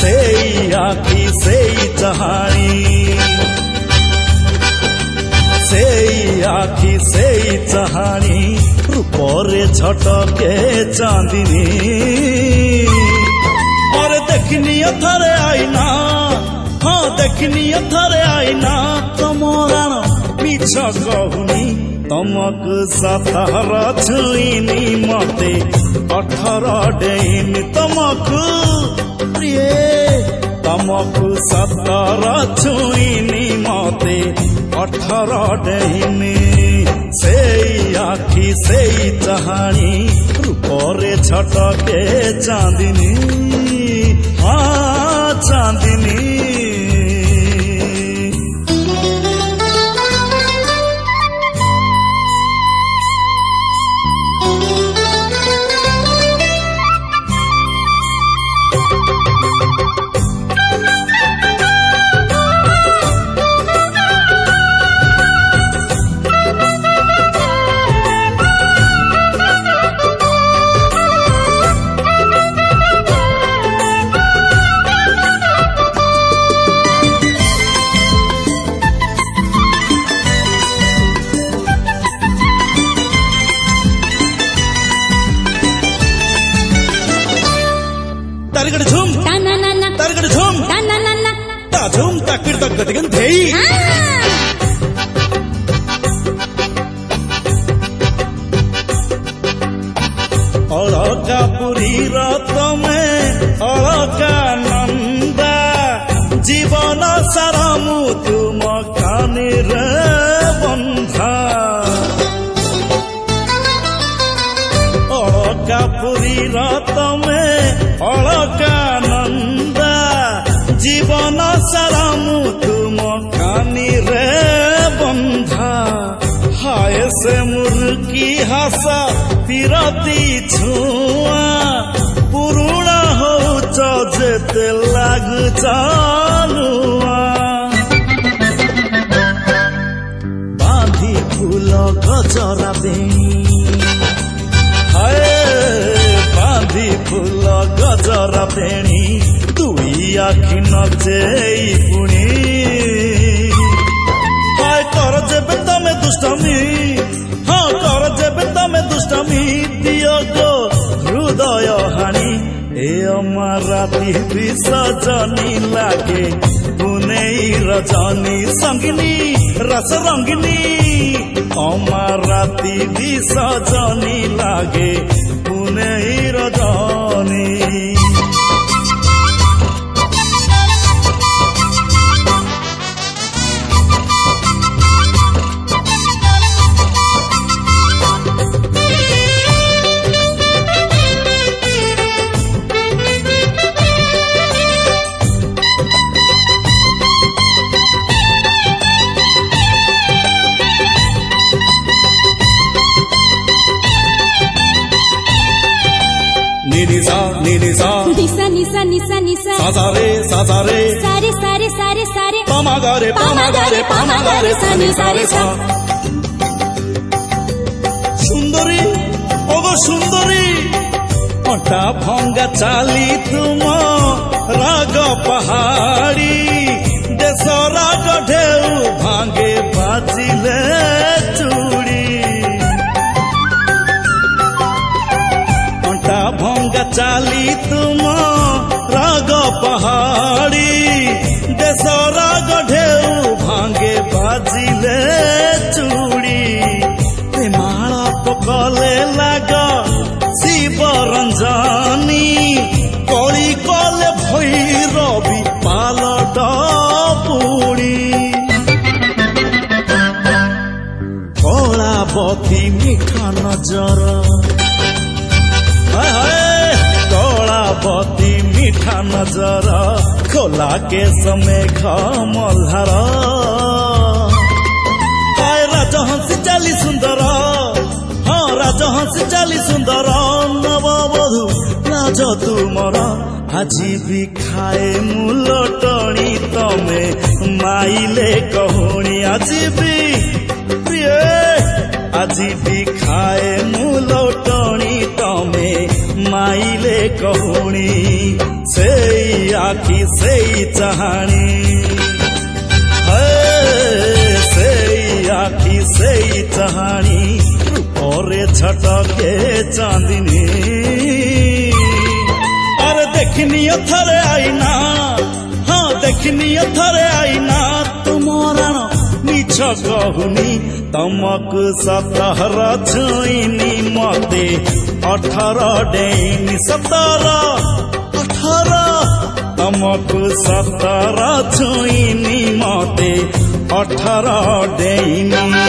सेई आखि सेई चाहाणी सेई आखि सेई चाहाणी रूपरे झटके चांदिनी और देखनी थरे आईना हाँ देखनी थरे आईना तमराण मिछ कहूनी तमक 17 छुईनी मते 18 डेईनी तमक प्रिय तमक 17 छुईनी मते 18 डेईनी सेई आखि सेई चाहाणी रूपरे झटके चांदिनी हाँ चांदिनी तारगड झूम तारगड झूम ता झूम ताकिड तक गतिगन धेई अलका पुरी रतमे अलका नंदा जीवन सारा मु तुम कानी रे बंधा अलका पुरी रतमे अलकानंदा जीवन सारा मु तुम कानी रे बंधा हाय से मुर्की हासा पिरती छुआ पुरुणा होच जेते लागुच नुआ बांधी फूल गजरा बेणी हाय बांधी फूल गजरा बेणी दुई आखि नचेई पुणी हाय कर जेबे तमे दुष्टमी हाँ कर जेबे तमे दुष्टमी दियो गो हृदय हानी ए अमार राति विसर्जनी लागे पुनेई रजनी संगिनी रस रंगिनी अमार राति विसर्जनी लागे पुनेई रजनी निसा निसा निसा निसा निसा सारे सारे सारे सारे सारे सारे पामागारे पामागारे पामागारे सारे सारे सा सुंदरी ओगो सुंदरी अटा भंगा चाली तुम राग पहाड़ी देश राग ढेउ भांगे बाजिले चूड़ी भंगा चाली तुम राग पहाड़ी देश राग ढेउ भांगे बाजिले चूड़ी प्रेमाल पकले लाग शिव रंजनी कली कले भैरवी पालट पुणी कलावती मीठा नजर कलावती मीठा नजर खोला के समय मल्हार राजहंसी चाली सुंदर हाँ राजहंसी चाली सुंदर नववधू राज तुमर আজি भी खाए मुलटणी तमे माइले कहूणी আজি भी प्रिय আজি भी खाए मुलटणी तमे माइले कहूणी से आखि सेई चाहाणी सेई आखि सेई चाहाणी रूपरे छटके चांदिनी अरे देखनी थरे आईना हाँ देखनी थरे आईना तुमरा मिछ कहूनी तमक 17 छुईनी मते 18 डेनी 17 तमक 17 छुईनी मते 18 डेनी